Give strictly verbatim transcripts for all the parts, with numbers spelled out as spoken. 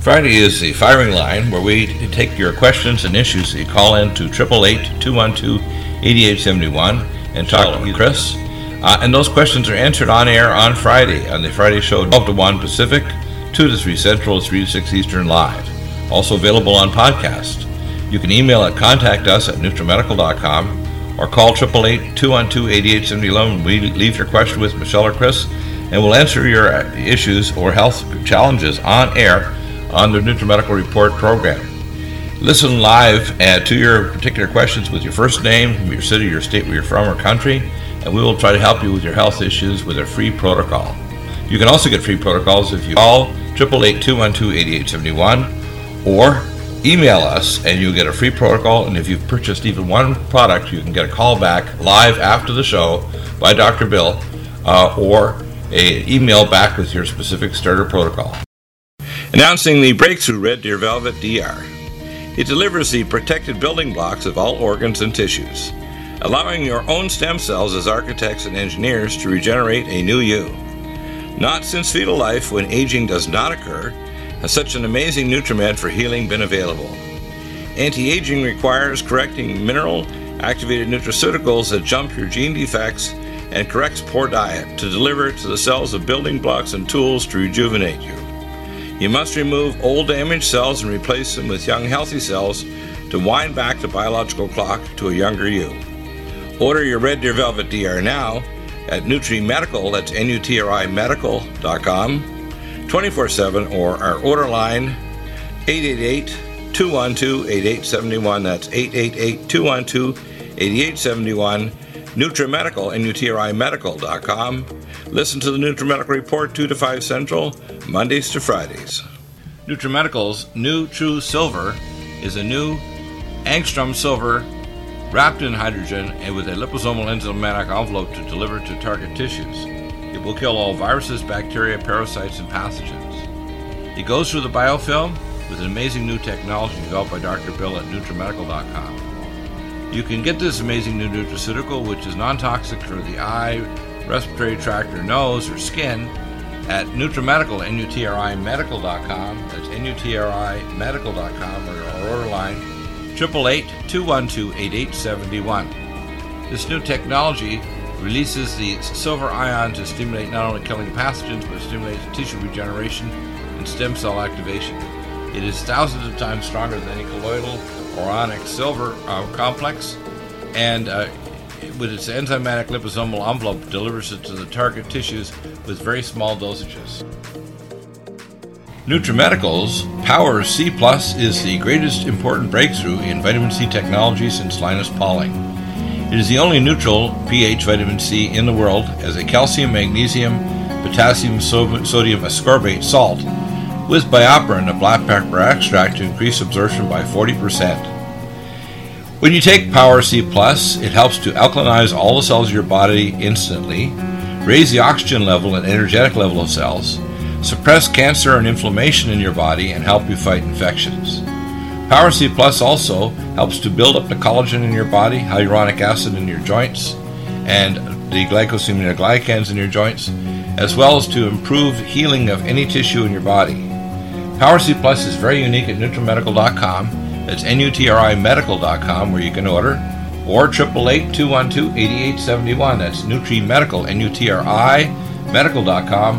Friday is the firing line where we take your questions and issues that you call in to eight eight eight, two one two, eight eight seven one and talk to Chris. Uh, and those questions are answered on air on Friday, on the Friday show, twelve to one Pacific, two to three Central, three to six Eastern live. Also available on podcast. You can email at contact us at nutrimedical dot com or call eight eight eight, two one two, eight eight seven one. We leave your question with Michelle or Chris, and we'll answer your issues or health challenges on air on the NutriMedical Report program. Listen live uh, to your particular questions with your first name, your city, your state where you're from, or country, and we will try to help you with your health issues with a free protocol. You can also get free protocols if you call eight eight eight, two one two, eight eight seven one or email us and you'll get a free protocol. And if you've purchased even one product, you can get a call back live after the show by Doctor Bill uh, or an email back with your specific starter protocol. Announcing the breakthrough Red Deer Velvet D R. It delivers the protected building blocks of all organs and tissues, allowing your own stem cells as architects and engineers to regenerate a new you. Not since fetal life, when aging does not occur, has such an amazing Nutrimed for healing been available. Anti-aging requires correcting mineral-activated nutraceuticals that jump your gene defects and corrects poor diet to deliver to the cells of building blocks and tools to rejuvenate you. You must remove old damaged cells and replace them with young healthy cells to wind back the biological clock to a younger you. Order your Red Deer Velvet D R now at NutriMedical, that's N U T R I medical dot com, twenty-four seven, or our order line eight eight eight, two one two, eight eight seven one, that's eight eight eight, two one two, eight eight seven one, NutriMedical, N U T R I medical dot com. Listen to the NutriMedical Report two to five Central, Mondays to Fridays. NutriMedical's new True Silver is a new angstrom silver wrapped in hydrogen and with a liposomal enzymatic envelope to deliver to target tissues. It will kill all viruses, bacteria, parasites, and pathogens. It goes through the biofilm with an amazing new technology developed by Doctor Bill at NutriMedical dot com. You can get this amazing new nutraceutical, which is non-toxic for the eye, respiratory tract, or nose, or skin, at NutriMedical, N U T R I medical dot com. That's N U T R I medical dot com, or our order line eight eight eight, two one two, eight eight seven one. This new technology releases the silver ion to stimulate not only killing pathogens, but stimulates tissue regeneration and stem cell activation. It is thousands of times stronger than any colloidal or ionic silver uh, complex, and uh, with its enzymatic liposomal envelope delivers it to the target tissues with very small dosages. NutriMedical's Power C Plus is the greatest important breakthrough in vitamin C technology since Linus Pauling. It is the only neutral pH vitamin C in the world as a calcium, magnesium, potassium, so- sodium ascorbate salt with BioPerine, a black pepper extract, to increase absorption by forty percent. When you take Power C Plus, it helps to alkalinize all the cells of your body instantly, raise the oxygen level and energetic level of cells, suppress cancer and inflammation in your body, and help you fight infections. Power C Plus also helps to build up the collagen in your body, hyaluronic acid in your joints, and the glycosaminoglycans in your joints, as well as to improve healing of any tissue in your body. Power C Plus is very unique at NutriMedical dot com. That's N U T R I medical dot com, where you can order, or eight eight eight, two one two, eight eight seven one. That's NutriMedical, N U T R I medical dot com.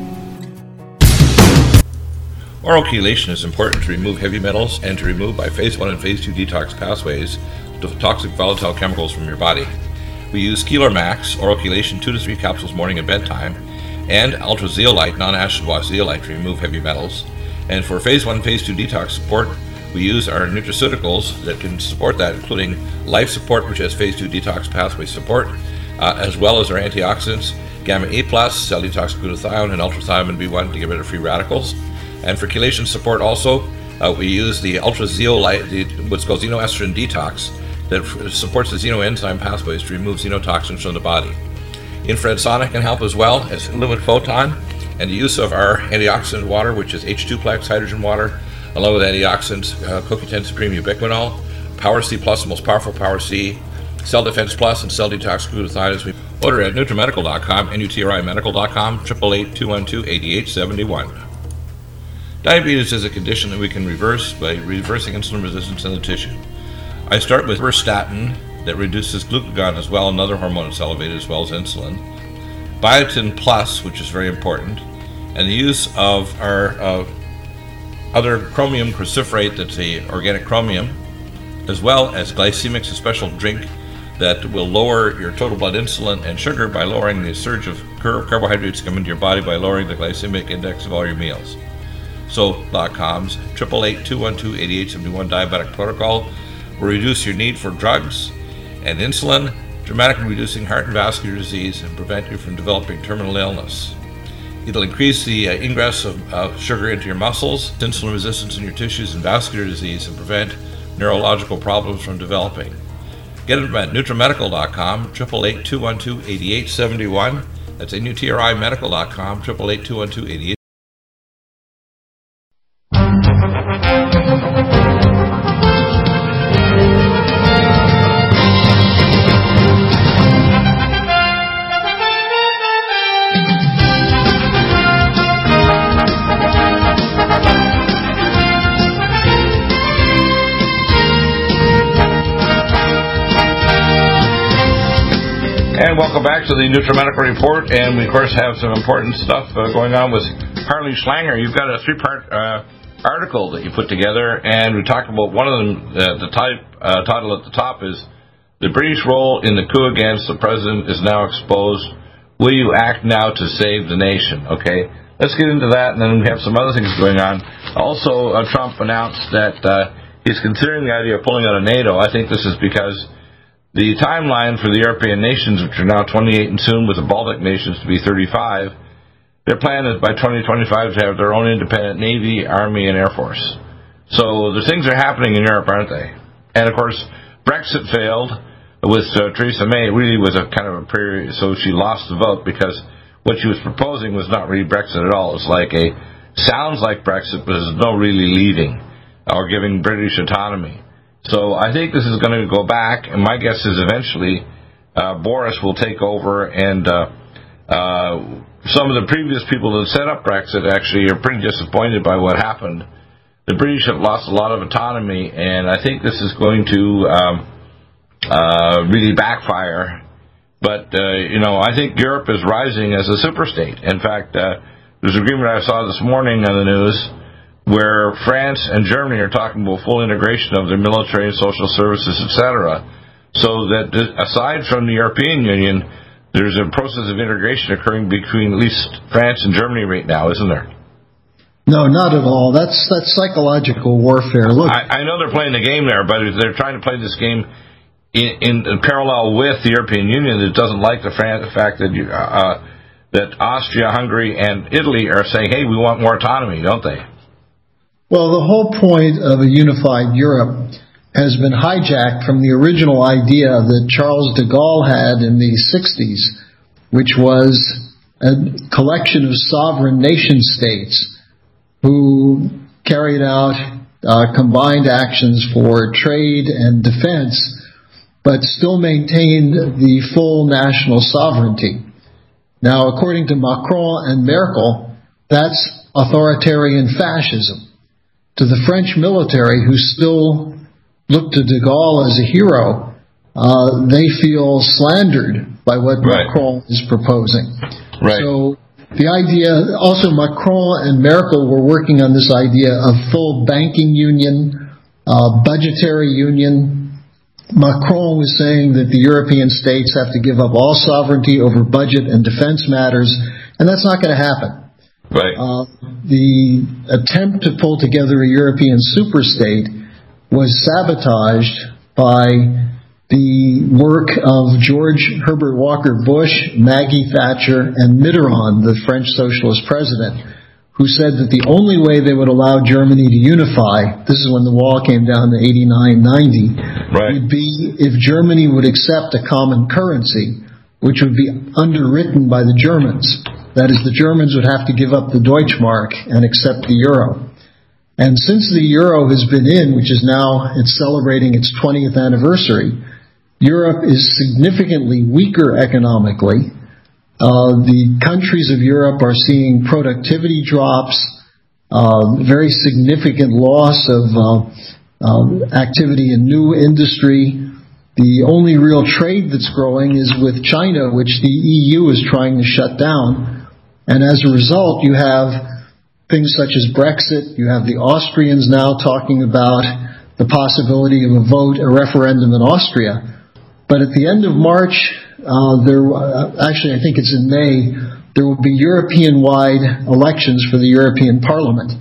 Oral chelation is important to remove heavy metals and to remove by phase one and phase two detox pathways the toxic volatile chemicals from your body. We use Keeler Max, oral chelation two to three capsules morning and bedtime, and Ultra Zeolite, non-acid wash zeolite, to remove heavy metals. And for phase one and phase two detox support, we use our nutraceuticals that can support that, including Life Support, which has phase two detox pathway support, uh, as well as our antioxidants, Gamma A plus, cell detox glutathione, and ultrathiamine B one to get rid of free radicals. And for chelation support also, uh, we use the Ultra Zeolite, the, what's called xenoestrogen detox, that f- supports the xenoenzyme pathways to remove xenotoxins from the body. Infrared sauna can help as well as Lumen Photon, and the use of our antioxidant water, which is H two plex hydrogen water, along with antioxidants, uh, CoQ ten Supreme Ubiquinol, Power C Plus, the most powerful Power C, Cell Defense Plus, and Cell Detox Glutathione. We order at NutriMedical dot com, N U T R I medical dot com, eight eight eight, two one two, eight eight seven one. Diabetes is a condition that we can reverse by reversing insulin resistance in the tissue. I start with Orvastatin that reduces glucagon as well, another hormone that's elevated as well as insulin. Biotin Plus, which is very important, and the use of our uh, other chromium cruciferate, that's the organic chromium, as well as Glycemics, a special drink that will lower your total blood insulin and sugar by lowering the surge of carbohydrates coming into your body by lowering the glycemic index of all your meals. So, .com's eight eight eight, two one two, eight eight seven one diabetic protocol will reduce your need for drugs and insulin, dramatically reducing heart and vascular disease and prevent you from developing terminal illness. It'll increase the uh, ingress of uh, sugar into your muscles, insulin resistance in your tissues, and vascular disease, and prevent neurological problems from developing. Get it at NutriMedical dot com, eight eight eight, two one two, eight eight seven one. That's N U T R I Medical dot com, eight eight eight, two one two, eight eight. And welcome back to the NutriMedical Report, and we of course have some important stuff uh, going on with Harley Schlanger. You've got a three-part uh, article that you put together, and we talked about one of them. Uh, the type, uh, title at the top is "The British Role in the Coup Against the President is Now Exposed. Will you act now to save the nation?" Okay, let's get into that, and then we have some other things going on. Also, uh, Trump announced that uh, he's considering the idea of pulling out of NATO. I think this is because the timeline for the European nations, which are now twenty-eight and soon with the Baltic nations to be thirty-five, their plan is by twenty twenty-five to have their own independent Navy, Army, and Air Force. So the things are happening in Europe, aren't they? And of course, Brexit failed with uh, Theresa May. It really was a kind of a period, so she lost the vote because what she was proposing was not really Brexit at all. It's like a, sounds like Brexit, but there's no really leaving or giving British autonomy. So I think this is going to go back, and my guess is eventually uh, Boris will take over, and uh, uh, some of the previous people that set up Brexit actually are pretty disappointed by what happened. The British have lost a lot of autonomy, and I think this is going to um, uh, really backfire. But, uh, you know, I think Europe is rising as a superstate. In fact, uh, there's an agreement I saw this morning on the news where France and Germany are talking about full integration of their military and social services, et cetera. So that aside from the European Union, there's a process of integration occurring between at least France and Germany right now, isn't there? No, not at all. That's that's psychological warfare. Look, I, I know they're playing the game there, but they're trying to play this game in, in parallel with the European Union that doesn't like the, Fran- the fact that you, uh, that Austria, Hungary, and Italy are saying, "Hey, we want more autonomy," don't they? Well, the whole point of a unified Europe has been hijacked from the original idea that Charles de Gaulle had in the sixties, which was a collection of sovereign nation-states who carried out uh, combined actions for trade and defense, but still maintained the full national sovereignty. Now, according to Macron and Merkel, that's authoritarian fascism. To the French military, who still look to de Gaulle as a hero, uh, they feel slandered by what right. Macron is proposing. Right. So the idea, also Macron and Merkel were working on this idea of full banking union, uh, budgetary union. Macron was saying that the European states have to give up all sovereignty over budget and defense matters, and that's not going to happen. Right. Uh, the attempt to pull together a European superstate was sabotaged by the work of George Herbert Walker Bush, Maggie Thatcher, and Mitterrand, the French socialist president, who said that the only way they would allow Germany to unify, this is when the wall came down to eighty-nine ninety, right. would be if Germany would accept a common currency, which would be underwritten by the Germans. That is, the Germans would have to give up the Deutschmark and accept the euro. And since the euro has been in, which is now it's celebrating its twentieth anniversary, Europe is significantly weaker economically. Uh, the countries of Europe are seeing productivity drops. uh, very significant loss of uh, um, activity in new industry. The only real trade that's growing is with China, which the E U is trying to shut down. And as a result, you have things such as Brexit. You have the Austrians now talking about the possibility of a vote, a referendum in Austria. But at the end of March, uh, there uh, actually I think it's in May, there will be European-wide elections for the European Parliament.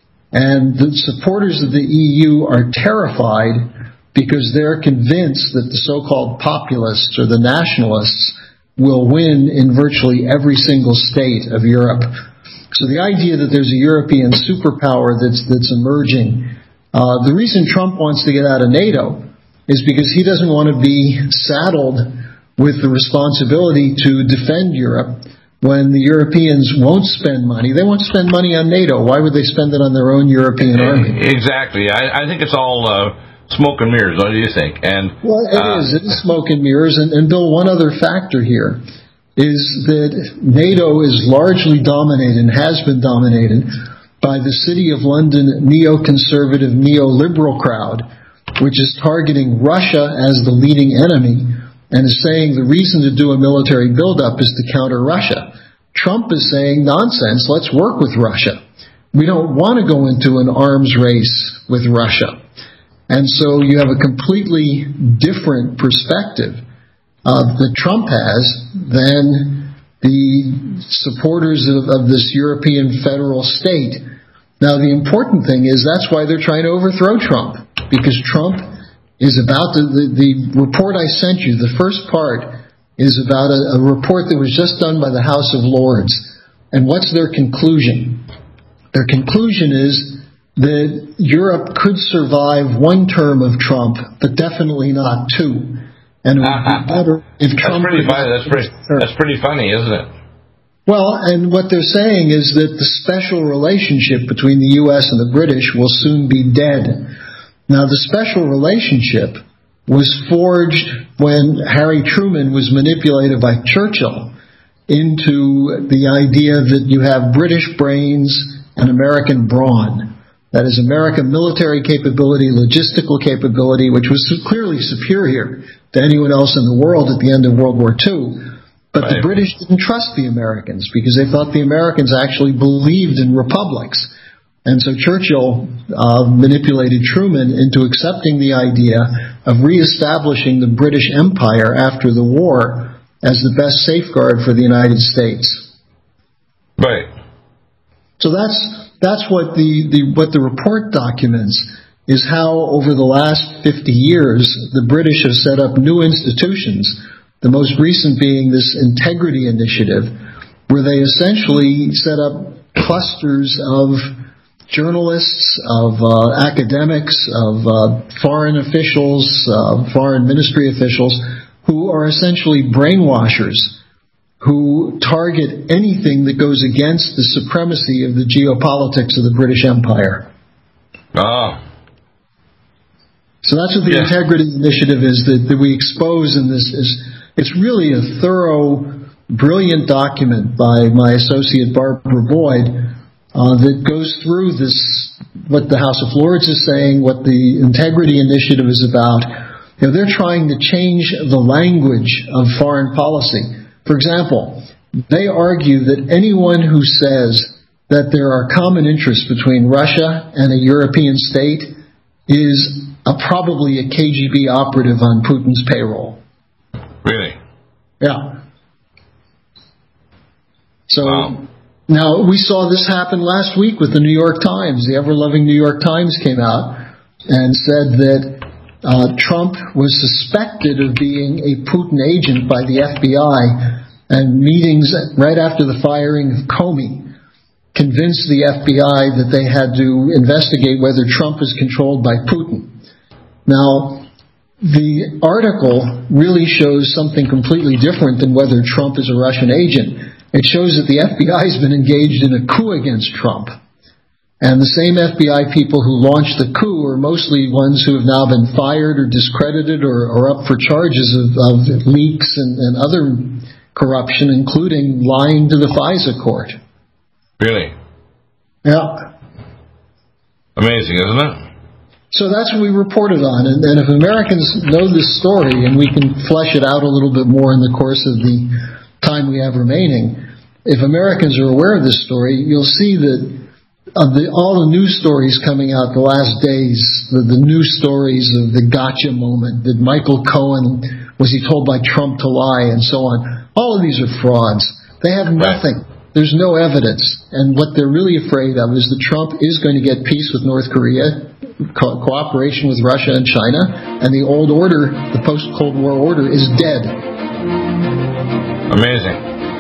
And the supporters of the E U are terrified because they're convinced that the so-called populists or the nationalists will win in virtually every single state of Europe. So the idea that there's a European superpower that's, that's emerging, uh, the reason Trump wants to get out of NATO is because he doesn't want to be saddled with the responsibility to defend Europe when the Europeans won't spend money. They won't spend money on NATO. Why would they spend it on their own European army? Exactly. I, I think it's all uh, smoke and mirrors. What do you think? And well, it uh, is. It is smoke and mirrors. And, and Bill, one other factor here is that NATO is largely dominated and has been dominated by the City of London neoconservative, neoliberal crowd, which is targeting Russia as the leading enemy and is saying the reason to do a military buildup is to counter Russia. Trump is saying, nonsense, let's work with Russia. We don't want to go into an arms race with Russia. And so you have a completely different perspective uh, that Trump has than the supporters of, of this European federal state. Now, the important thing is that's why they're trying to overthrow Trump, because Trump is about the, the, the report I sent you. The first part is about a, a report that was just done by the House of Lords. And what's their conclusion? Their conclusion is that Europe could survive one term of Trump, but definitely not two. And it would be better if Trump... That's pretty funny. That's pretty, that's pretty funny, isn't it? Well, and what they're saying is that the special relationship between the U S and the British will soon be dead. Now, the special relationship was forged when Harry Truman was manipulated by Churchill into the idea that you have British brains and American brawn. That is, American military capability, logistical capability, which was clearly superior to anyone else in the world at the end of World War Two. But right. The British didn't trust the Americans because they thought the Americans actually believed in republics. And so Churchill uh, manipulated Truman into accepting the idea of reestablishing the British Empire after the war as the best safeguard for the United States. Right. So that's that's what the, the what the report documents is how over the last fifty years the British have set up new institutions, the most recent being this Integrity Initiative, where they essentially set up clusters of journalists, of uh, academics, of uh, foreign officials, uh, foreign ministry officials, who are essentially brainwashers, who target anything that goes against the supremacy of the geopolitics of the British Empire. Ah. So that's what the yeah. Integrity Initiative is that, that we expose in this. Is it's really a thorough, brilliant document by my associate Barbara Boyd, Uh, that goes through this, what the House of Lords is saying, what the Integrity Initiative is about. You know, they're trying to change the language of foreign policy. For example, they argue that anyone who says that there are common interests between Russia and a European state is a, probably a K G B operative on Putin's payroll. Really? Yeah. So... Wow. Now, we saw this happen last week with the New York Times. The ever-loving New York Times came out and said that uh, Trump was suspected of being a Putin agent by the F B I, and meetings right after the firing of Comey convinced the F B I that they had to investigate whether Trump is controlled by Putin. Now, the article really shows something completely different than whether Trump is a Russian agent. It shows that the F B I has been engaged in a coup against Trump. And the same F B I people who launched the coup are mostly ones who have now been fired or discredited or, or up for charges of, of leaks and, and other corruption, including lying to the FISA court. Really? Yeah. Amazing, isn't it? So that's what we reported on. And, and if Americans know this story, and we can flesh it out a little bit more in the course of the time we have remaining, if Americans are aware of this story, you'll see that of the, all the news stories coming out the last days, the, the news stories of the gotcha moment, that Michael Cohen, was he told by Trump to lie, and so on, all of these are frauds. They have nothing. There's no evidence. And what they're really afraid of is that Trump is going to get peace with North Korea, co- cooperation with Russia and China, and the old order, the post-Cold War order, is dead. Amazing.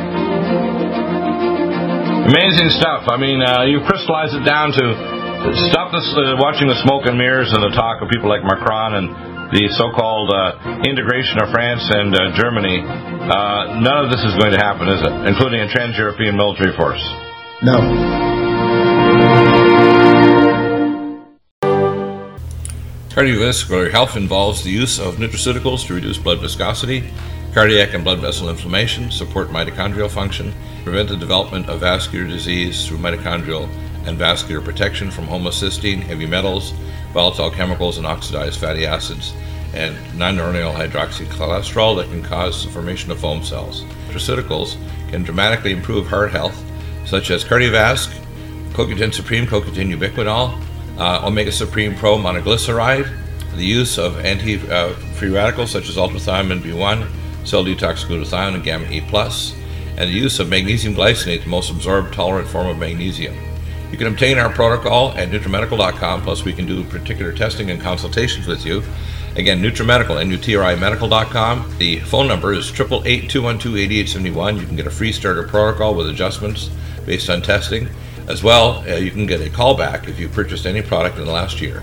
Amazing stuff. I mean, uh, you've crystallized it down to stop this uh, watching the smoke and mirrors and the talk of people like Macron and the so-called uh, integration of France and uh, Germany. Uh, none of this is going to happen, is it? Including a trans-European military force. No. Cardiovascular health involves the use of nutraceuticals to reduce blood viscosity, cardiac and blood vessel inflammation, support mitochondrial function, prevent the development of vascular disease through mitochondrial and vascular protection from homocysteine, heavy metals, volatile chemicals, and oxidized fatty acids, and non-aryl hydroxycholesterol that can cause the formation of foam cells. Nutraceuticals can dramatically improve heart health, such as Cardiovasc, CoQ ten Supreme, CoQ ten Ubiquinol, uh, Omega Supreme Pro monoglyceride, the use of anti-free uh, radicals such as ultrathiomin B one, cell detox glutathione, and gamma E plus, and the use of magnesium glycinate, the most absorbed tolerant form of magnesium. You can obtain our protocol at NutriMedical dot com, plus we can do particular testing and consultations with you. Again, NutriMedical, N U T R I Medical dot com. The phone number is eight eight eight, two one two, eight eight seven one. You can get a free starter protocol with adjustments based on testing. As well, uh, you can get a callback if you purchased any product in the last year.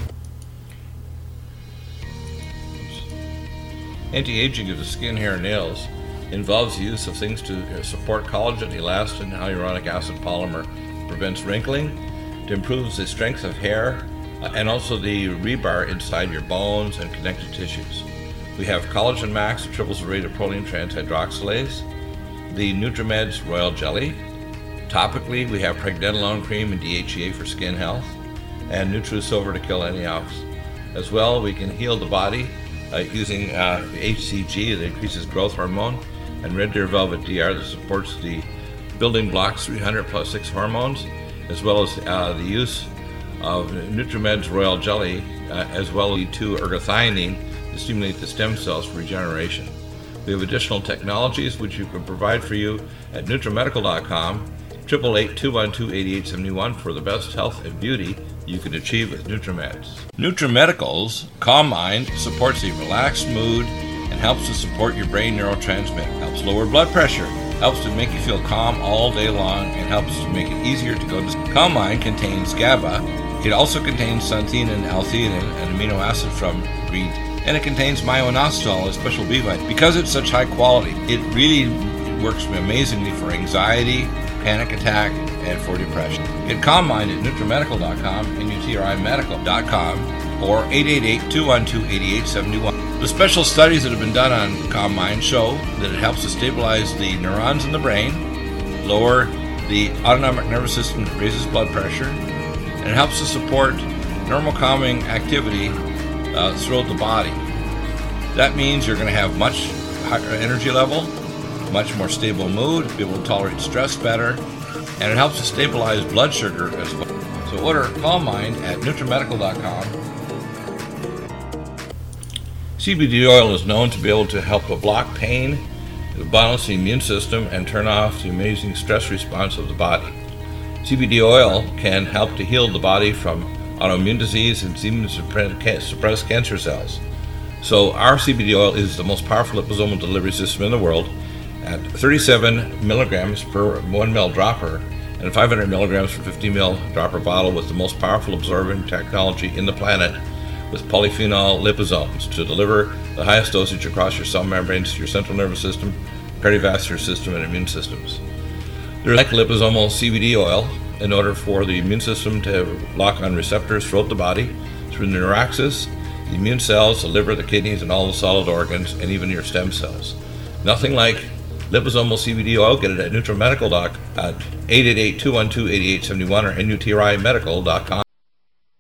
Anti-aging of the skin, hair, and nails involves the use of things to support collagen, elastin, hyaluronic acid polymer, prevents wrinkling, to improve the strength of hair, uh, and also the rebar inside your bones and connective tissues. We have Collagen Max, triples the rate of proline transhydroxylase, the NutriMeds Royal Jelly. Topically, we have Pregnenolone Cream and D H E A for skin health, and NutriSilver to kill any offs. As well, we can heal the body uh, using uh, H C G that increases growth hormone, and Red Deer Velvet D R that supports the building blocks three hundred plus six hormones, as well as uh, the use of NutriMeds Royal Jelly, uh, as well as two ergothioneine to stimulate the stem cells for regeneration. We have additional technologies which you can provide for you at NutriMedical dot com, eight eight eight, two one two, eight eight seven one for the best health and beauty you can achieve with NutriMeds. NutriMedical's Calm Mind supports a relaxed mood and helps to support your brain neurotransmitter, helps lower blood pressure, helps to make you feel calm all day long, and helps to make it easier to go to sleep. Calm Mind contains GABA. It also contains xanthine and L-theanine, an amino acid from green tea. And it contains myo-inositol, a special B vitamin. Because it's such high quality, it really works amazingly for anxiety, panic attack, and for depression. Get Calm Mind at NutriMedical dot com, N U T R I Medical dot com, or eight eight eight, two one two, eight eight seven one. The special studies that have been done on Calm Mind show that it helps to stabilize the neurons in the brain, lower the autonomic nervous system that raises blood pressure, and it helps to support normal calming activity uh, throughout the body. That means you're going to have much higher energy level, much more stable mood, be able to tolerate stress better, and it helps to stabilize blood sugar as well. So order Calm Mind at NutriMedical dot com. C B D oil is known to be able to help to block pain, to balance the immune system, and turn off the amazing stress response of the body. C B D oil can help to heal the body from autoimmune disease and even suppress cancer cells. So our C B D oil is the most powerful liposomal delivery system in the world at thirty-seven milligrams per one mil dropper and five hundred milligrams per fifty mil dropper bottle, with the most powerful absorbing technology in the planet, with polyphenol liposomes to deliver the highest dosage across your cell membranes to your central nervous system, cardiovascular system, and immune systems. There's like liposomal C B D oil in order for the immune system to lock on receptors throughout the body, through the neuroaxis, the immune cells, the liver, the kidneys, and all the solid organs, and even your stem cells. Nothing like liposomal C B D oil. Get it at NutriMedical dot com at eight eight eight, two one two, eight eight seven one or N U T R I Medical dot com.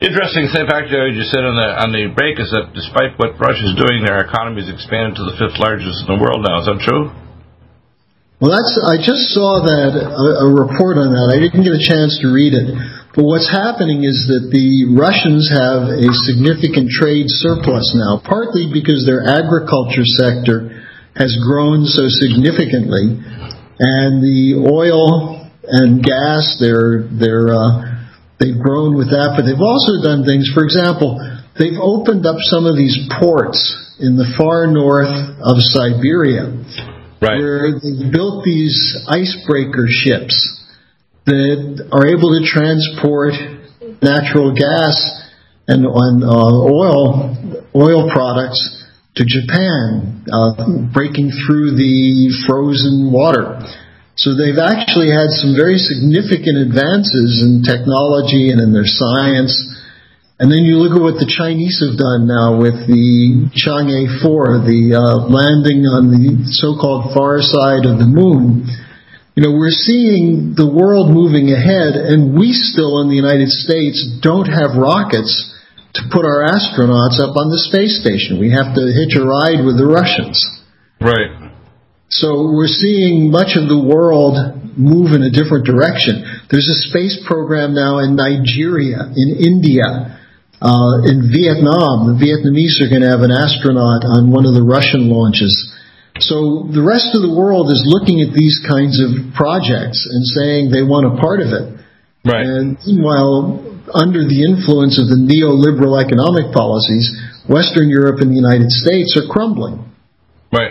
Interesting thing, fact, Jerry, you said on the on the break is that despite what Russia's doing, their economy has expanded to the fifth largest in the world now. Is that true? Well, that's. I just saw that a, a report on that. I didn't get a chance to read it. But what's happening is that the Russians have a significant trade surplus now, partly because their agriculture sector has grown so significantly, and the oil and gas, they're they're uh, they've grown with that. But they've also done things. For example, they've opened up some of these ports in the far north of Siberia. Right. Where they've built these icebreaker ships that are able to transport natural gas and, and uh, oil oil products to Japan, uh, breaking through the frozen water. So they've actually had some very significant advances in technology and in their science. And then you look at what the Chinese have done now with the Chang'e four, the uh, landing on the so-called far side of the moon. You know, we're seeing the world moving ahead, and we still in the United States don't have rockets to put our astronauts up on the space station. We have to hitch a ride with the Russians. Right. So we're seeing much of the world move in a different direction. There's a space program now in Nigeria, in India. Uh, in Vietnam, the Vietnamese are going to have an astronaut on one of the Russian launches. So the rest of the world is looking at these kinds of projects and saying they want a part of it. Right. And meanwhile, under the influence of the neoliberal economic policies, Western Europe and the United States are crumbling. Right.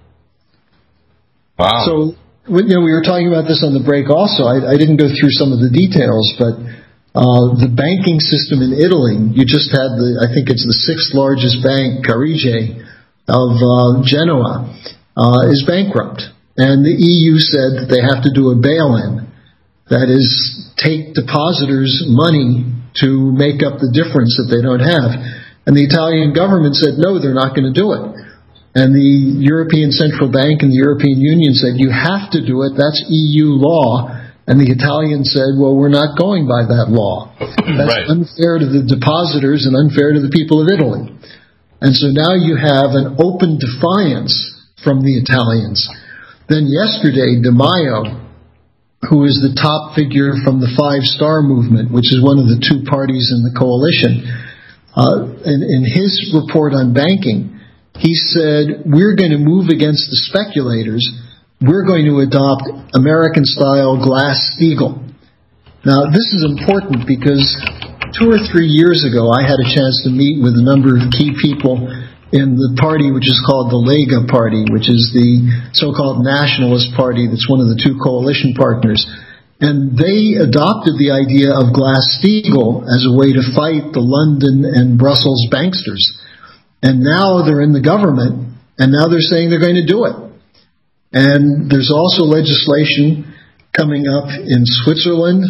Wow. So, you know, we were talking about this on the break also. I, I didn't go through some of the details, but Uh, the banking system in Italy, you just had the, I think it's the sixth largest bank, Carige, of uh, Genoa, uh, is bankrupt. And the E U said that they have to do a bail-in. That is, take depositors' money to make up the difference that they don't have. And the Italian government said, no, they're not going to do it. And the European Central Bank and the European Union said, you have to do it. That's E U law. And the Italians said, well, we're not going by that law. That's right. Unfair to the depositors and unfair to the people of Italy. And so now you have an open defiance from the Italians. Then yesterday, Di Maio, who is the top figure from the Five Star Movement, which is one of the two parties in the coalition, uh, in, in his report on banking, he said, we're going to move against the speculators. We're going to adopt American-style Glass-Steagall. Now, this is important because two or three years ago, I had a chance to meet with a number of key people in the party which is called the Lega Party, which is the so-called nationalist party that's one of the two coalition partners. And they adopted the idea of Glass-Steagall as a way to fight the London and Brussels banksters. And now they're in the government, and now they're saying they're going to do it. And there's also legislation coming up in Switzerland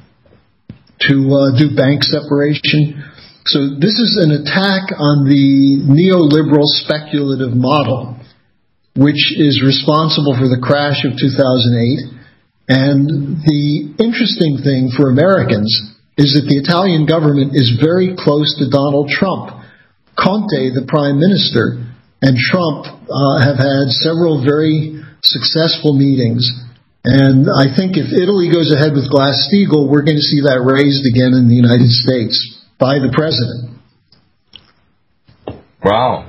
to uh, do bank separation. So this is an attack on the neoliberal speculative model, which is responsible for the crash of two thousand eight. And the interesting thing for Americans is that the Italian government is very close to Donald Trump. Conte, the prime minister, and Trump uh, have had several very successful meetings, and I think if Italy goes ahead with Glass-Steagall, we're going to see that raised again in the United States by the president. Wow.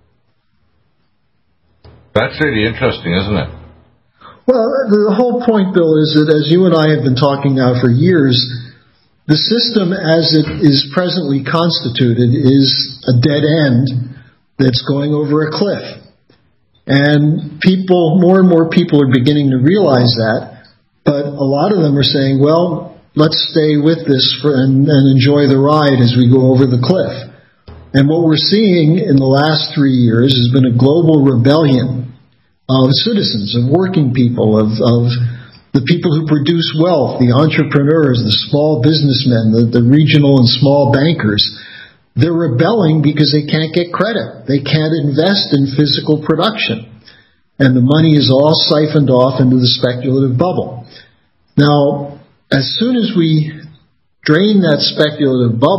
That's really interesting, isn't it? Well, the whole point, Bill, is that as you and I have been talking now for years, the system as it is presently constituted is a dead end that's going over a cliff. And people, more and more people are beginning to realize that, but a lot of them are saying, well, let's stay with this for, and, and enjoy the ride as we go over the cliff. And what we're seeing in the last three years has been a global rebellion of citizens, of working people, of, of the people who produce wealth, the entrepreneurs, the small businessmen, the, the regional and small bankers. They're rebelling because they can't get credit. They can't invest in physical production. And the money is all siphoned off into the speculative bubble. Now, as soon as we drain that speculative bubble,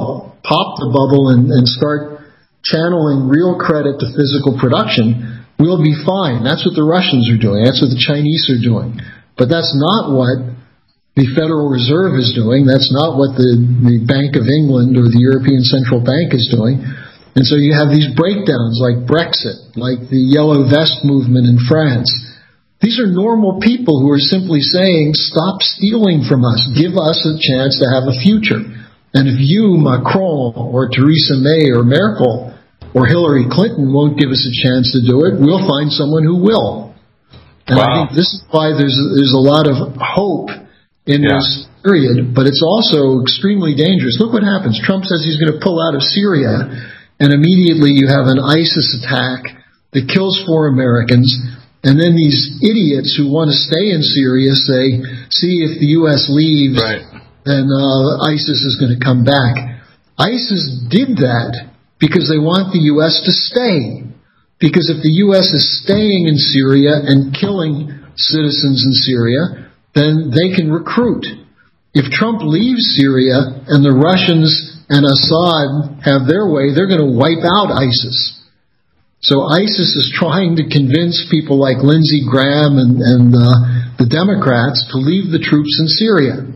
pop the bubble and, and start channeling real credit to physical production, we'll be fine. That's what the Russians are doing. That's what the Chinese are doing. But that's not what the Federal Reserve is doing. That's not what the, the Bank of England or the European Central Bank is doing. And so you have these breakdowns like Brexit, like the Yellow Vest movement in France. These are normal people who are simply saying, stop stealing from us. Give us a chance to have a future. And if you, Macron, or Theresa May, or Merkel, or Hillary Clinton won't give us a chance to do it, we'll find someone who will. And wow. I think this is why there's, there's a lot of hope in yeah. this period, but it's also extremely dangerous. Look what happens. Trump says he's going to pull out of Syria, and immediately you have an ISIS attack that kills four Americans, and then these idiots who want to stay in Syria say, see, if the U S leaves, right. then uh, ISIS is going to come back. ISIS did that because they want the U S to stay. Because if the U S is staying in Syria and killing citizens in Syria, then they can recruit. If Trump leaves Syria and the Russians and Assad have their way, they're going to wipe out ISIS. So ISIS is trying to convince people like Lindsey Graham and, and uh, the Democrats to leave the troops in Syria.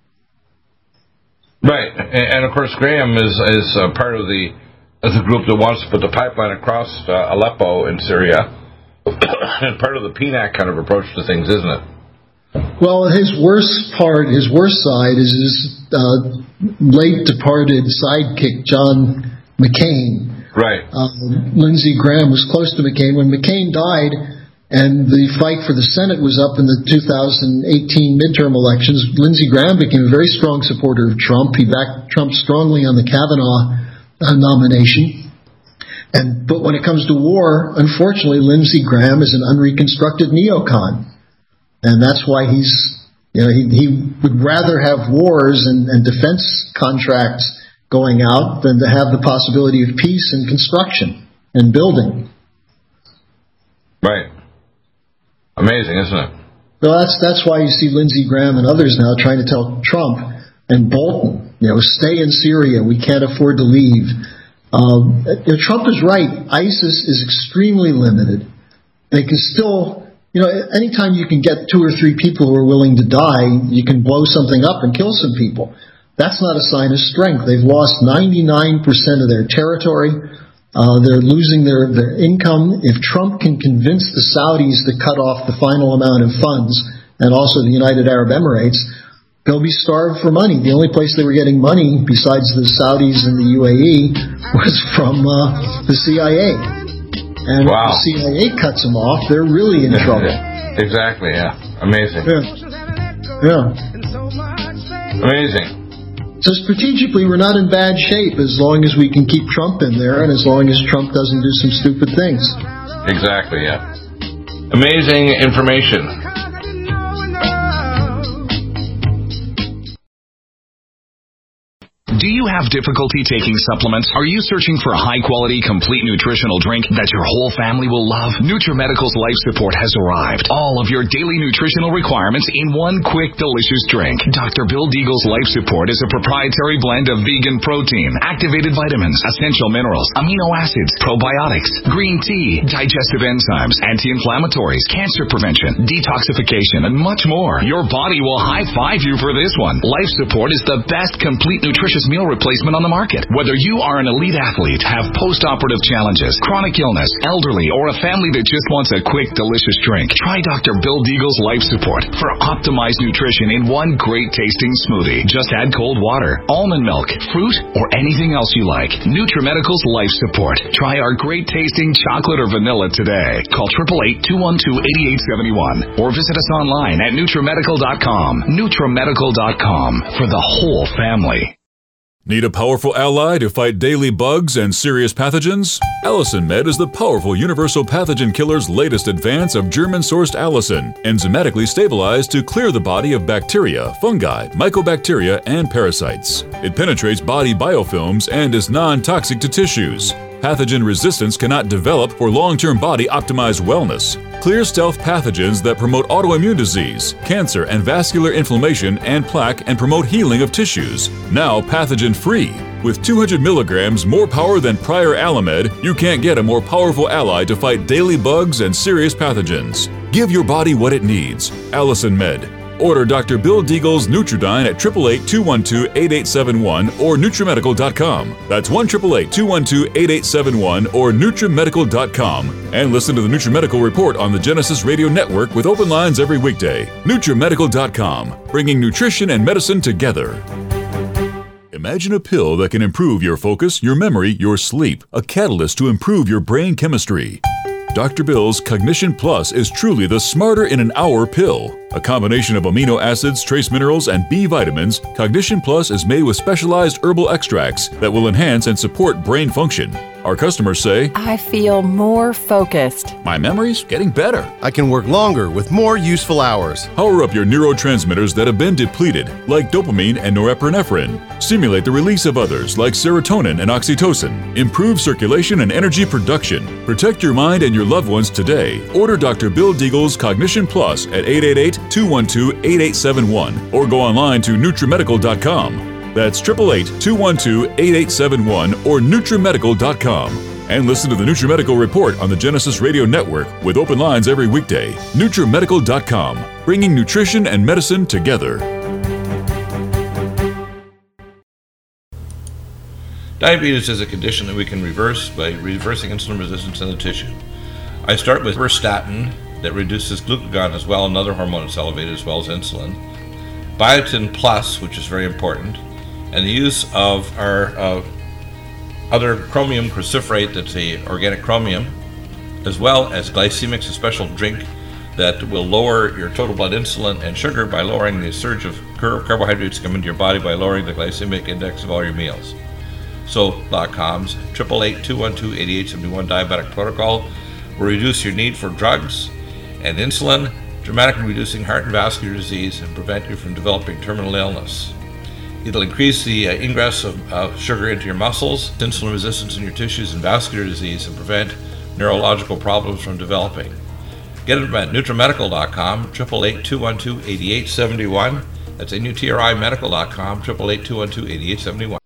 Right, and, and of course Graham is is uh, part of the of the group that wants to put the pipeline across uh, Aleppo in Syria, and part of the P N A C kind of approach to things, isn't it? Well, his worst part, his worst side is his uh, late departed sidekick, John McCain. Right. Uh, Lindsey Graham was close to McCain. When McCain died and the fight for the Senate was up in the two thousand eighteen midterm elections, Lindsey Graham became a very strong supporter of Trump. He backed Trump strongly on the Kavanaugh uh, nomination. And But when it comes to war, unfortunately, Lindsey Graham is an unreconstructed neocon. And that's why he's, you know, he, he would rather have wars and, and defense contracts going out than to have the possibility of peace and construction and building. Right. Amazing, isn't it? Well, that's that's why you see Lindsey Graham and others now trying to tell Trump and Bolton, you know, stay in Syria. We can't afford to leave. Um, you know, Trump is right. ISIS is extremely limited. They can still, you know, anytime you can get two or three people who are willing to die, you can blow something up and kill some people. That's not a sign of strength. They've lost ninety-nine percent of their territory. Uh, they're losing their, their income. If Trump can convince the Saudis to cut off the final amount of funds, and also the United Arab Emirates, they'll be starved for money. The only place they were getting money, besides the Saudis and the U A E, was from uh, the C I A. And wow. if the C I A cuts them off, they're really in trouble. Exactly, yeah. Amazing. Yeah. yeah. Amazing. So strategically, we're not in bad shape as long as we can keep Trump in there and as long as Trump doesn't do some stupid things. Exactly, yeah. Amazing information. Do you have difficulty taking supplements? Are you searching for a high-quality, complete nutritional drink that your whole family will love? NutriMedical's Life Support has arrived. All of your daily nutritional requirements in one quick, delicious drink. Doctor Bill Deagle's Life Support is a proprietary blend of vegan protein, activated vitamins, essential minerals, amino acids, probiotics, green tea, digestive enzymes, anti-inflammatories, cancer prevention, detoxification, and much more. Your body will high-five you for this one. Life Support is the best complete nutritious meal replacement on the market. Whether you are an elite athlete, have post-operative challenges, chronic illness, elderly, or a family that just wants a quick, delicious drink, try Doctor Bill Deagle's Life Support for optimized nutrition in one great-tasting smoothie. Just add cold water, almond milk, fruit, or anything else you like. NutriMedical's Life Support. Try our great-tasting chocolate or vanilla today. Call eight eight eight, two one two, eight eight seven one or visit us online at NutriMedical dot com. NutriMedical dot com for the whole family. Need a powerful ally to fight daily bugs and serious pathogens? Allicin Med is the powerful universal pathogen killer's latest advance of German-sourced allicin, enzymatically stabilized to clear the body of bacteria, fungi, mycobacteria, and parasites. It penetrates body biofilms and is non-toxic to tissues. Pathogen resistance cannot develop for long-term body-optimized wellness. Clear stealth pathogens that promote autoimmune disease, cancer, and vascular inflammation and plaque and promote healing of tissues. Now pathogen-free. With two hundred milligrams more power than prior Alamed, you can't get a more powerful ally to fight daily bugs and serious pathogens. Give your body what it needs. Allison Med. Order Doctor Bill Deagle's Nutridyne at eight eight eight, two one two, eight eight seven one or NutriMedical dot com. That's one eight eight eight, two one two, eight eight seven one or NutriMedical dot com. And listen to the NutriMedical Report on the Genesis Radio Network with open lines every weekday. NutriMedical dot com, bringing nutrition and medicine together. Imagine a pill that can improve your focus, your memory, your sleep, a catalyst to improve your brain chemistry. Doctor Bill's Cognition Plus is truly the smarter in an hour pill. A combination of amino acids, trace minerals, and B vitamins, Cognition Plus is made with specialized herbal extracts that will enhance and support brain function. Our customers say, I feel more focused. My memory's getting better. I can work longer with more useful hours. Power up your neurotransmitters that have been depleted, like dopamine and norepinephrine. Stimulate the release of others, like serotonin and oxytocin. Improve circulation and energy production. Protect your mind and your loved ones today. Order Doctor Bill Deagle's Cognition Plus at eight eight eight, two one two, eight eight seven one or go online to NutriMedical dot com. That's eight eight eight, two one two, eight eight seven one or NutriMedical dot com. And listen to the NutriMedical Report on the Genesis Radio Network with open lines every weekday. NutriMedical dot com, bringing nutrition and medicine together. Diabetes is a condition that we can reverse by reversing insulin resistance in the tissue. I start with Statin that reduces glucagon as well, another hormone that's elevated as well as insulin. Biotin Plus, which is very important, and the use of our uh, other chromium cruciferate, that's a organic chromium, as well as Glycemics, a special drink that will lower your total blood insulin and sugar by lowering the surge of car- carbohydrates come into your body by lowering the glycemic index of all your meals. So, .com's eight eight eight, two one two, eight eight seven one diabetic protocol will reduce your need for drugs and insulin, dramatically reducing heart and vascular disease and prevent you from developing terminal illness. It'll increase the uh, ingress of uh, sugar into your muscles, insulin resistance in your tissues, and vascular disease, and prevent neurological problems from developing. Get it at NutriMedical dot com, eight eight eight, two one two, eight eight seven one. That's N U T R I Medical dot com, eight eight eight, two one two, eight eight seven one.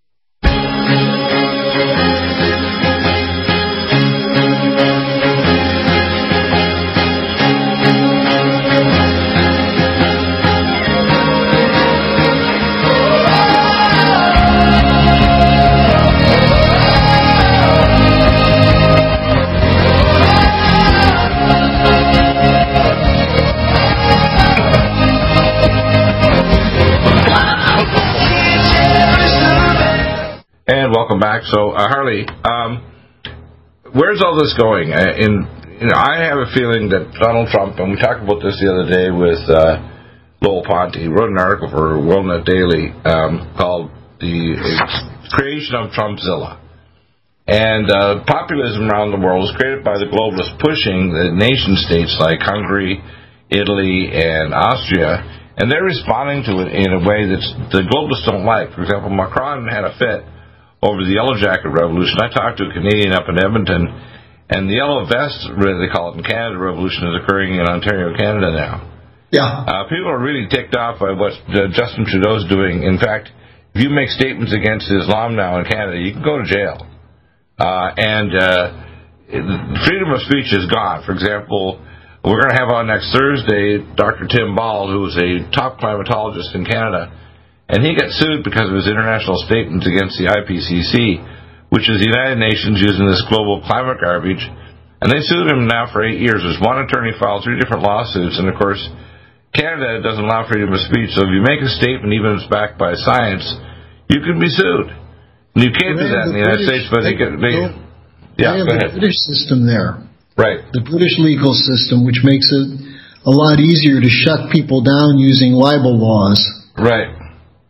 Welcome back. So, uh, Harley, um, where's all this going? Uh, in, you know, I have a feeling that Donald Trump, and we talked about this the other day with uh, Lowell Ponte, he wrote an article for WorldNet Daily um, called The Creation of Trumpzilla. And uh, populism around the world was created by the globalists pushing the nation states like Hungary, Italy, and Austria, and they're responding to it in a way that the globalists don't like. For example, Macron had a fit over the Yellow Jacket Revolution. I talked to a Canadian up in Edmonton, and the Yellow Vest, they call it in Canada, revolution is occurring in Ontario, Canada now. Yeah. Uh, people are really ticked off by what uh, Justin Trudeau's doing. In fact, if you make statements against Islam now in Canada, you can go to jail. Uh, and uh, freedom of speech is gone. For example, we're going to have on next Thursday Doctor Tim Ball, who is a top climatologist in Canada, and he got sued because of his international statements against the I P C C, which is the United Nations using this global climate garbage. And they sued him now for eight years. There's one attorney filed three different lawsuits, and of course, Canada doesn't allow freedom of speech. So if you make a statement, even if it's backed by science, you can be sued. And you can't do that in the United States, but they get... They, yeah, they have go ahead. the British system there. Right. The British legal system, which makes it a lot easier to shut people down using libel laws. Right.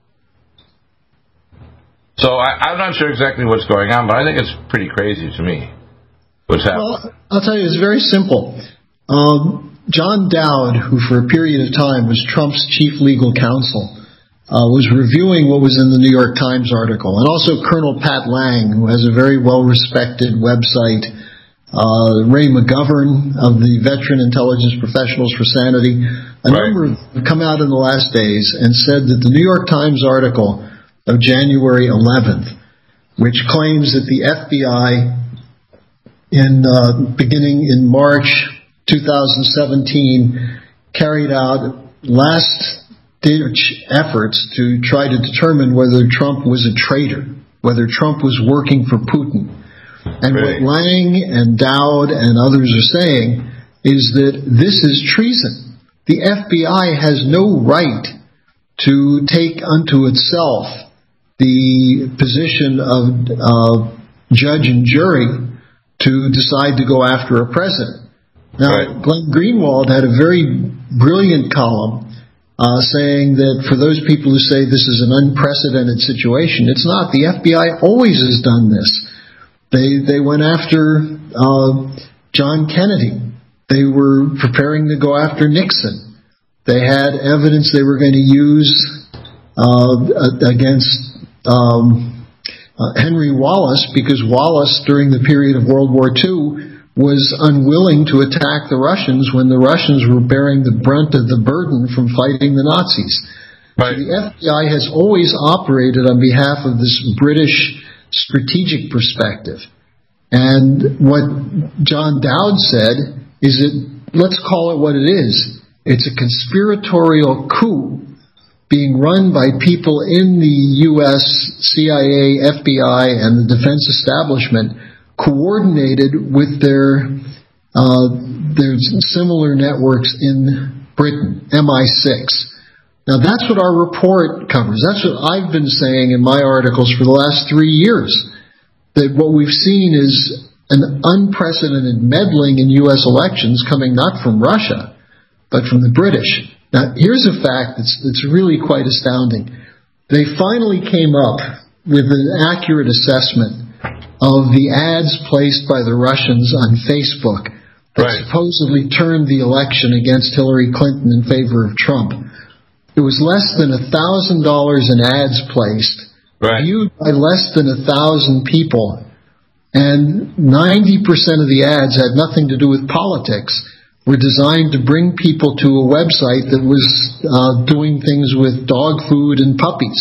So I, I'm not sure exactly what's going on, but I think it's pretty crazy to me what's happening. Well, I'll tell you, it's very simple. Um, John Dowd, who for a period of time was Trump's chief legal counsel, uh, was reviewing what was in the New York Times article, and also Colonel Pat Lang, who has a very well-respected website, uh, Ray McGovern of the Veteran Intelligence Professionals for Sanity. A right. number have come out in the last days and said that the New York Times article of January eleventh, which claims that the F B I, in uh, beginning in March two thousand seventeen, carried out last-ditch efforts to try to determine whether Trump was a traitor, whether Trump was working for Putin. And right. what Lang and Dowd and others are saying is that this is treason. The F B I has no right to take unto itself the position of uh, judge and jury to decide to go after a president. Now, right. Glenn Greenwald had a very brilliant column uh, saying that for those people who say this is an unprecedented situation, it's not. The F B I always has done this. They they went after uh, John Kennedy. They were preparing to go after Nixon. They had evidence they were going to use uh, against um, uh, Henry Wallace, because Wallace, during the period of World War Two, was unwilling to attack the Russians when the Russians were bearing the brunt of the burden from fighting the Nazis. Right. So the F B I has always operated on behalf of this British strategic perspective. And what John Dowd said is that, let's call it what it is. It's a conspiratorial coup being run by people in the U S, C I A, F B I, and the defense establishment, coordinated with their, uh, their similar networks in Britain, M I six. Now, that's what our report covers. That's what I've been saying in my articles for the last three years, that what we've seen is an unprecedented meddling in U S elections coming not from Russia, but from the British. Now, here's a fact that's, that's really quite astounding. They finally came up with an accurate assessment of the ads placed by the Russians on Facebook that right. supposedly turned the election against Hillary Clinton in favor of Trump. It was less than one thousand dollars in ads placed, right. viewed by less than one thousand people, and ninety percent of the ads had nothing to do with politics, were designed to bring people to a website that was uh, doing things with dog food and puppies.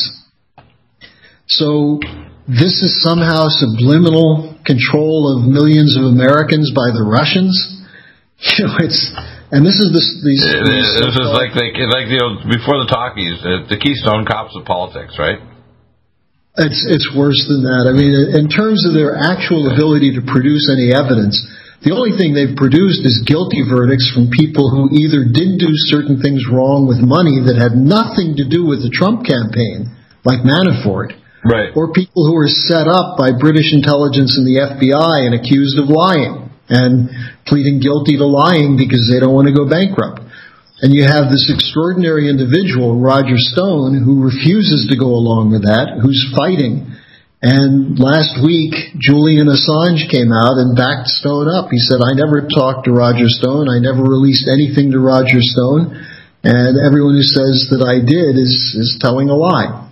So this is somehow subliminal control of millions of Americans by the Russians? You know, it's... And this is this. These, it, these this is like like like you know before the talkies, uh, the Keystone Cops of politics, right? It's it's worse than that. I mean, in terms of their actual ability to produce any evidence, the only thing they've produced is guilty verdicts from people who either did do certain things wrong with money that had nothing to do with the Trump campaign, like Manafort, right? Or people who were set up by British intelligence and the F B I and accused of lying and pleading guilty to lying because they don't want to go bankrupt. And you have this extraordinary individual, Roger Stone, who refuses to go along with that, who's fighting. And last week, Julian Assange came out and backed Stone up. He said, I never talked to Roger Stone. I never released anything to Roger Stone. And everyone who says that I did is, is telling a lie.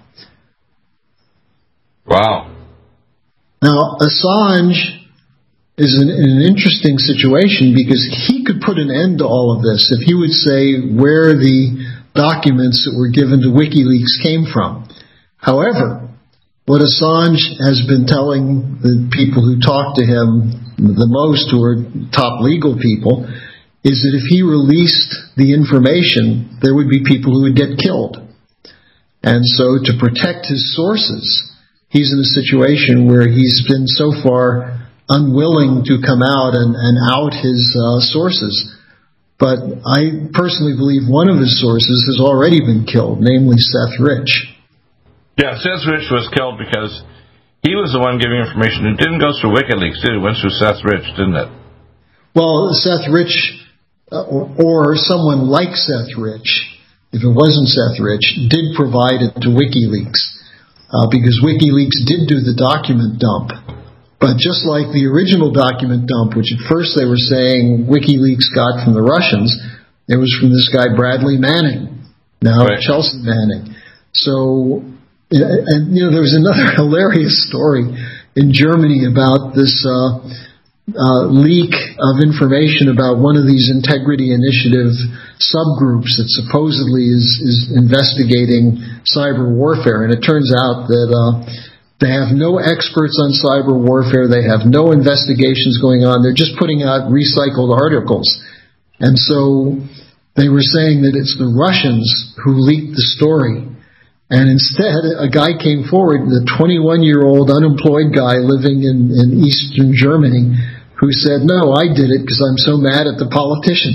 Wow. Now, Assange is in, in an interesting situation because he could put an end to all of this if he would say where the documents that were given to WikiLeaks came from. However, what Assange has been telling the people who talk to him the most, who are top legal people, is that if he released the information, there would be people who would get killed. And so to protect his sources, he's in a situation where he's been so far unwilling to come out and, and out his uh, sources. But I personally believe one of his sources has already been killed, namely Seth Rich. Yeah, Seth Rich was killed because he was the one giving information. It didn't go through WikiLeaks, did it? It went through Seth Rich, didn't it? Well, Seth Rich, uh, or, or someone like Seth Rich, if it wasn't Seth Rich, did provide it to WikiLeaks, uh, because WikiLeaks did do the document dump. But just like the original document dump, which at first they were saying WikiLeaks got from the Russians, it was from this guy Bradley Manning, now right. Chelsea Manning. So, and, you know, there was another hilarious story in Germany about this uh, uh, leak of information about one of these Integrity Initiative subgroups that supposedly is, is investigating cyber warfare. And it turns out that uh, they have no experts on cyber warfare. They have no investigations going on. They're just putting out recycled articles. And so they were saying that it's the Russians who leaked the story. And instead, a guy came forward, the twenty-one-year-old unemployed guy living in, in eastern Germany, who said, no, I did it because I'm so mad at the politicians.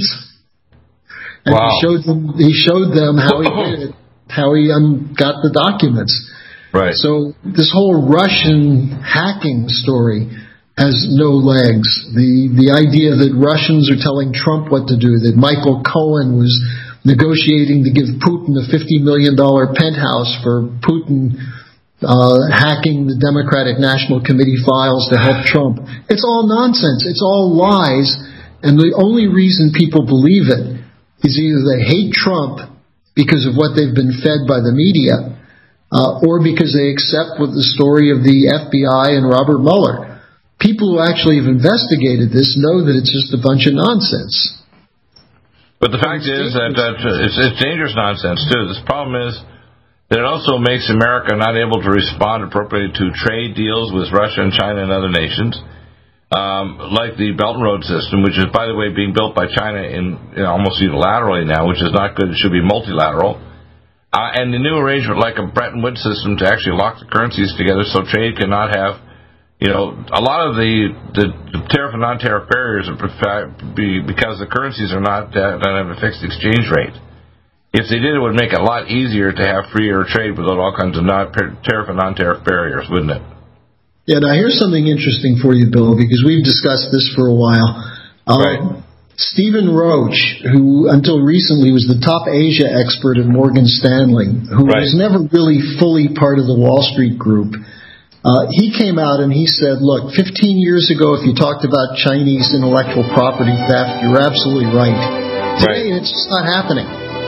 And wow. he showed them, he showed them how he did it, how he um, got the documents. Right. So this whole Russian hacking story has no legs. The, the idea that Russians are telling Trump what to do, that Michael Cohen was negotiating to give Putin a fifty million dollars penthouse for Putin uh, hacking the Democratic National Committee files to help Trump. It's all nonsense. It's all lies. And the only reason people believe it is either they hate Trump because of what they've been fed by the media, uh, or because they accept what the story of the F B I and Robert Mueller. People who actually have investigated this know that it's just a bunch of nonsense. But the fact is that, that it's, it's dangerous nonsense, too. This problem is that it also makes America not able to respond appropriately to trade deals with Russia and China and other nations, um, like the Belt and Road system, which is, by the way, being built by China in, in almost unilaterally now, which is not good. It should be multilateral. Uh, and the new arrangement, like a Bretton Woods system, to actually lock the currencies together so trade cannot have, you know, a lot of the, the, the tariff and non-tariff barriers are be, because the currencies are not uh, don't have a fixed exchange rate. If they did, it would make it a lot easier to have freer trade without all kinds of non- tariff and non-tariff barriers, wouldn't it? Yeah, now here's something interesting for you, Bill, because we've discussed this for a while. Um, right. Stephen Roach, who until recently was the top Asia expert at Morgan Stanley, who right. was never really fully part of the Wall Street group, Uh, he came out and he said, look, fifteen years ago, if you talked about Chinese intellectual property theft, you're absolutely right. Today, right. it's just not happening.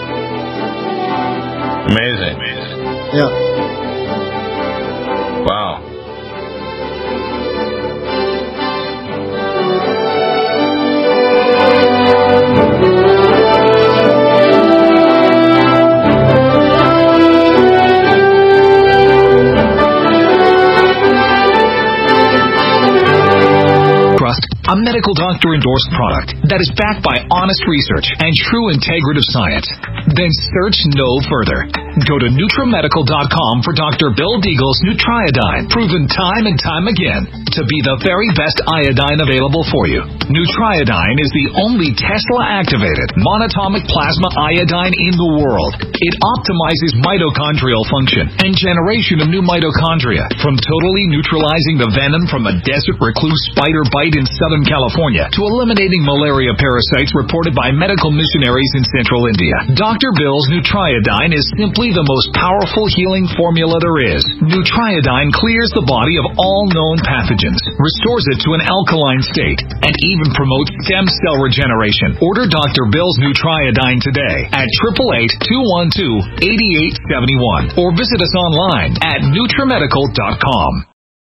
Amazing. Amazing. Yeah. Wow. A medical doctor-endorsed product that is backed by honest research and true integrative science. Then search no further. Go to NutriMedical dot com for Doctor Bill Deagle's Nutriodine, proven time and time again to be the very best iodine available for you. Nutriodine is the only Tesla-activated monatomic plasma iodine in the world. It optimizes mitochondrial function and generation of new mitochondria, from totally neutralizing the venom from a desert recluse spider bite in Southern California to eliminating malaria parasites reported by medical missionaries in central India. Doctor Bill's Nutriodine is simply the most powerful healing formula there is. Nutriodine clears the body of all known pathogens, restores it to an alkaline state, and even promotes stem cell regeneration. Order Doctor Bill's Nutriodine today at eight eight eight, two one two, eight eight seven one or visit us online at NutriMedical dot com.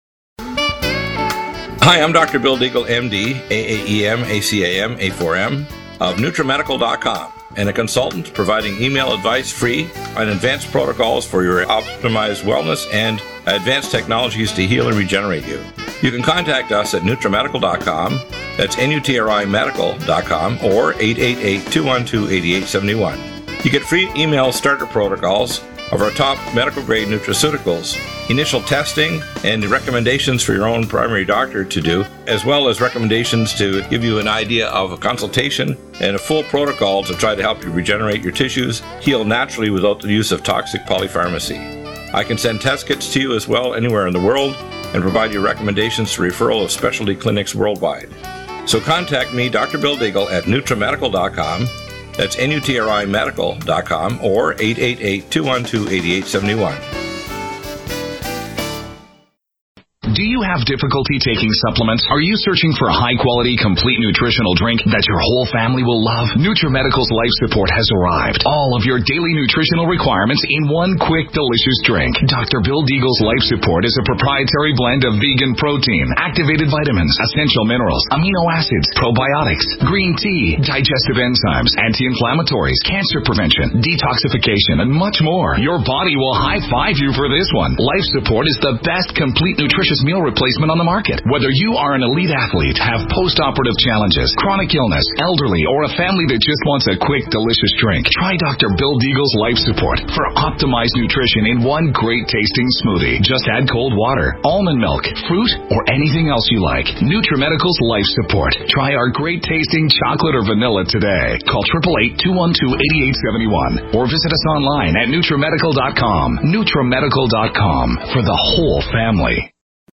Hi, I'm Doctor Bill Deagle, M D, A A E M, A C A M, A four M, of NutriMedical dot com, and a consultant providing email advice free on advanced protocols for your optimized wellness and advanced technologies to heal and regenerate you. You can contact us at NutriMedical dot com, that's N U T R I Medical dot com, or eight eight eight, two one two, eight eight seven one. You get free email starter protocols of our top medical-grade nutraceuticals, initial testing, and recommendations for your own primary doctor to do, as well as recommendations to give you an idea of a consultation and a full protocol to try to help you regenerate your tissues, heal naturally without the use of toxic polypharmacy. I can send test kits to you as well anywhere in the world and provide you recommendations to referral of specialty clinics worldwide. So contact me, Doctor Bill Deagle, at NutriMedical dot com. That's N U T R I Medical dot com or eight eight eight, two one two, eight eight seven one. Do you have difficulty taking supplements? Are you searching for a high-quality, complete nutritional drink that your whole family will love? NutriMedical's Life Support has arrived. All of your daily nutritional requirements in one quick, delicious drink. Doctor Bill Deagle's Life Support is a proprietary blend of vegan protein, activated vitamins, essential minerals, amino acids, probiotics, green tea, digestive enzymes, anti-inflammatories, cancer prevention, detoxification, and much more. Your body will high-five you for this one. Life Support is the best complete nutritious meal replacement on the market. Whether you are an elite athlete, have post-operative challenges, chronic illness, elderly, or a family that just wants a quick, delicious drink, try Doctor Bill Deagle's Life Support for optimized nutrition in one great-tasting smoothie. Just add cold water, almond milk, fruit, or anything else you like. NutriMedical's Life Support. Try our great-tasting chocolate or vanilla today. Call eight eight eight, two one two, eight eight seven one or visit us online at NutriMedical dot com. NutriMedical dot com for the whole family.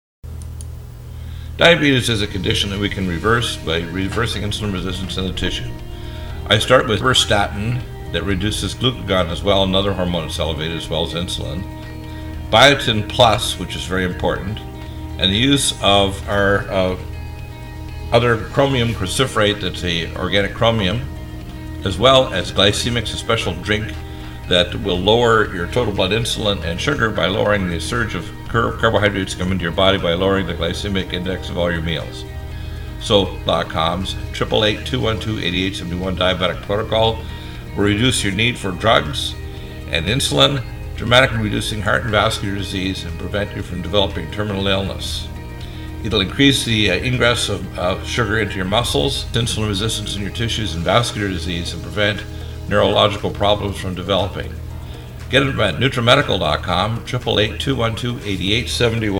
Diabetes is a condition that we can reverse by reversing insulin resistance in the tissue. I start with Berstatin that reduces glucagon as well, another hormone that's elevated as well as insulin. Biotin Plus, which is very important, and the use of our uh, other chromium cruciferate, that's a organic chromium, as well as Glycemics, a special drink that will lower your total blood insulin and sugar by lowering the surge of carbohydrates coming into your body by lowering the glycemic index of all your meals. So, dot-coms, eight eight eight, two one two, eight eight seven one diabetic protocol will reduce your need for drugs and insulin, dramatically reducing heart and vascular disease and prevent you from developing terminal illness. It'll increase the uh, ingress of uh, sugar into your muscles, insulin resistance in your tissues, and vascular disease, and prevent neurological problems from developing. Get them at NutriMedical dot com, eight eight eight, two one two, eight eight seven one.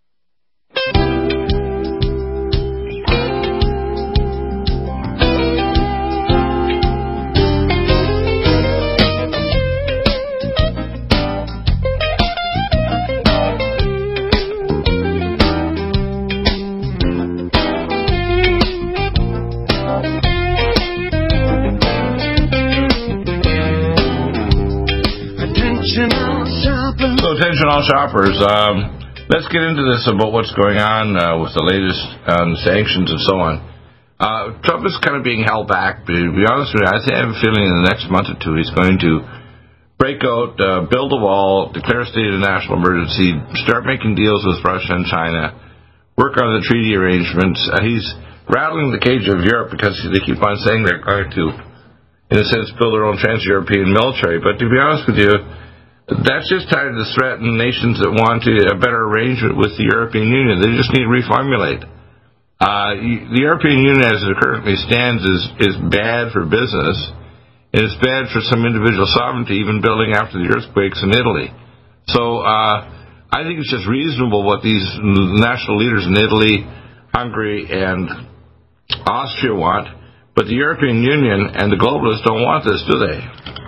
Attention all shoppers, um, let's get into this about what's going on uh, with the latest um, sanctions and so on. Uh, Trump is kind of being held back, but to be honest with you, I think I have a feeling in the next month or two he's going to break out, uh, build a wall, declare a state of national emergency, start making deals with Russia and China, work on the treaty arrangements. Uh, he's rattling the cage of Europe because they keep on saying they're going to, in a sense, build their own trans-European military. But to be honest with you, that's just trying to threaten nations that want to, a better arrangement with the European Union. They just need to reformulate. Uh, the European Union, as it currently stands, is, is bad for business. And it's bad for some individual sovereignty, even building after the earthquakes in Italy. So uh, I think it's just reasonable what these national leaders in Italy, Hungary, and Austria want. But the European Union and the globalists don't want this, do they?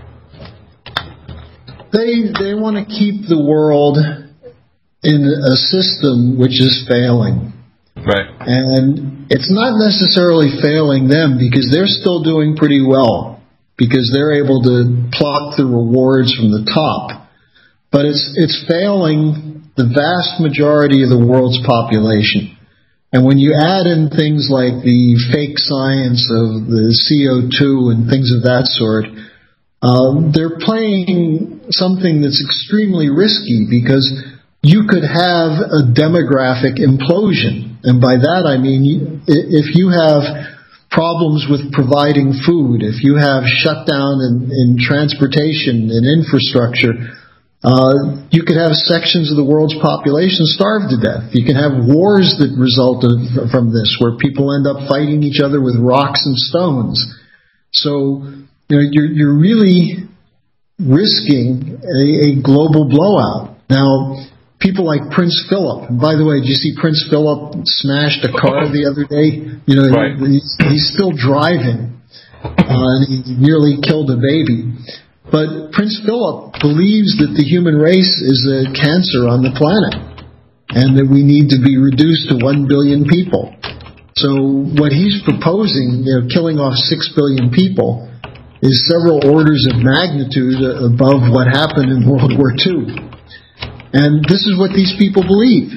They they want to keep the world in a system which is failing. Right. And it's not necessarily failing them because they're still doing pretty well because they're able to pluck the rewards from the top. But it's it's failing the vast majority of the world's population. And when you add in things like the fake science of the C O two and things of that sort, Um, they're playing something that's extremely risky because you could have a demographic implosion. And by that I mean if you have problems with providing food, if you have shutdown in, in transportation and infrastructure, uh, you could have sections of the world's population starve to death. You can have wars that result of, from this where people end up fighting each other with rocks and stones. So You know, you're, you're really risking a, a global blowout. Now, people like Prince Philip, and by the way, did you see Prince Philip smashed a car the other day? You know, right. he's, he's still driving, uh, and he nearly killed a baby. But Prince Philip believes that the human race is a cancer on the planet, and that we need to be reduced to one billion people. So what he's proposing, you know, killing off six billion people, is several orders of magnitude above what happened in World War Two. And this is what these people believe.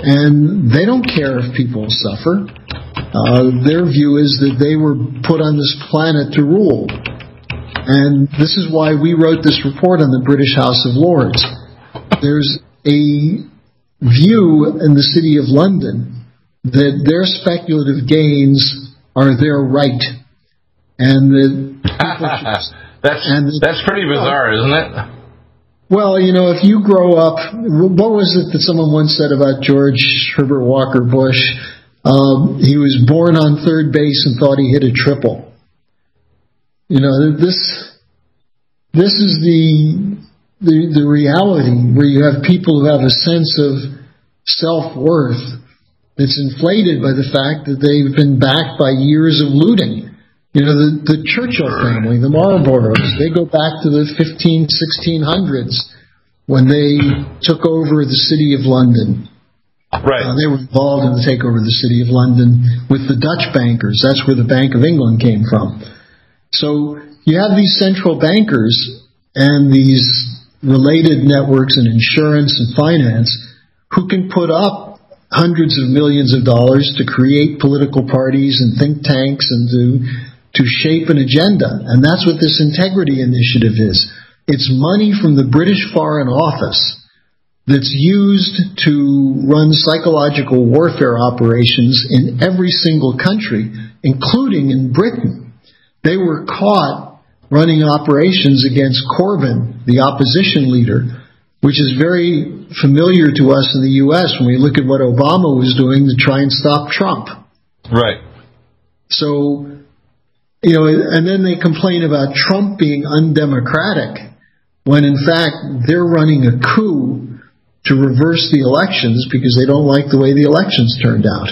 And they don't care if people suffer. Uh, their view is that they were put on this planet to rule. And this is why we wrote this report on the British House of Lords. There's a view in the City of London that their speculative gains are their right. And that people should, that's, and that, that's pretty bizarre, isn't it? Well, you know, if you grow up, what was it that someone once said about George Herbert Walker Bush? Um, he was born on third base and thought he hit a triple. You know, this this is the, the the reality where you have people who have a sense of self-worth that's inflated by the fact that they've been backed by years of looting. You know, the, the Churchill family, the Marlboroughs, they go back to the fifteen, sixteen hundreds when they took over the City of London. Right. Uh, they were involved in the takeover of the City of London with the Dutch bankers. That's where the Bank of England came from. So you have these central bankers and these related networks in insurance and finance who can put up hundreds of millions of dollars to create political parties and think tanks and to to shape an agenda. And that's what this integrity initiative is. It's money from the British Foreign Office that's used to run psychological warfare operations in every single country, including in Britain. They were caught running operations against Corbyn, the opposition leader, which is very familiar to us in the U S when we look at what Obama was doing to try and stop Trump. Right. So, you know, and then they complain about Trump being undemocratic, when in fact they're running a coup to reverse the elections because they don't like the way the elections turned out.